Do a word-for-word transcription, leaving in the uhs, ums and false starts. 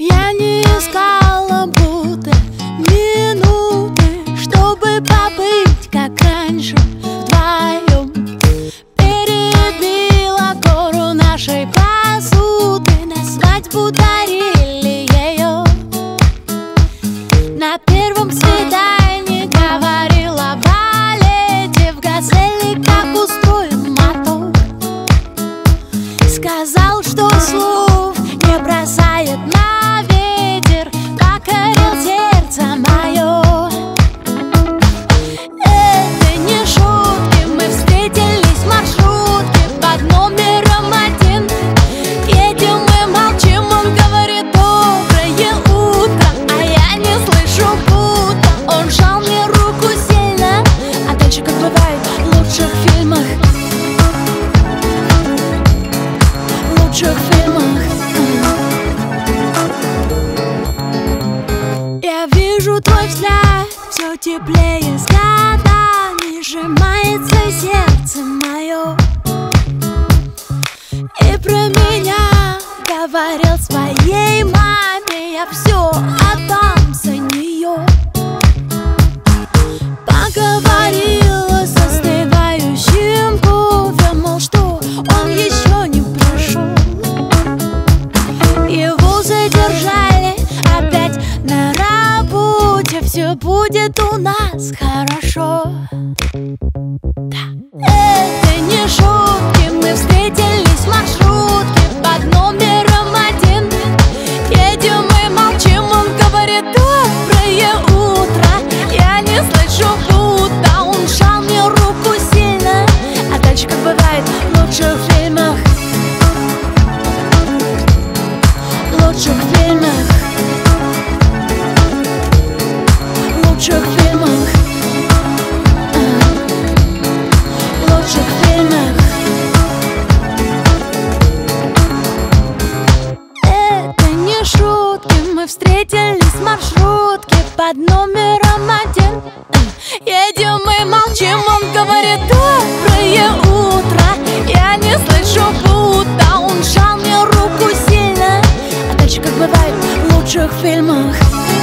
Я не искала будто минуты, чтобы побыть как раньше вдвоем. Перебила гору нашей посуды, на свадьбу дарили ее. На первом свидании говорила о балете, в «Газели» как устроен мотор. Сказал, что слов не бросает на ветер, покорил сердце мое. Это не шутки, мы встретились в маршрутке под номером один. Едем и молчим, он говорит доброе утро, а я не слышу, будто он сжал мне руку сильно. А дальше, как бывает в лучших фильмах, в лучших фильмах, я вижу твой взгляд, все теплее с годами, сжимается сердце мое. И про меня говорил своей маме, я все отдам за нее. Поговорила с остывающим кофе, мол, что он еще не пришел. Его задержали опять на работе, все будет у нас хорошо. Да. Это не шутки, мы встретились в маршрутке под номером один. Едем и молчим, он говорит доброе утро, я не слышу, будто он сжал мне руку сильно. А дальше, как бывает в лучших фильмах, в лучших фильмах, в лучших фильмах, в лучших фильмах. Это не шутки, мы встретились в маршрутке под номером один. Едем и молчим, он говорит доброе утро, я не слышу, будто он сжал мне руку сильно. А дальше, как бывает в лучших фильмах.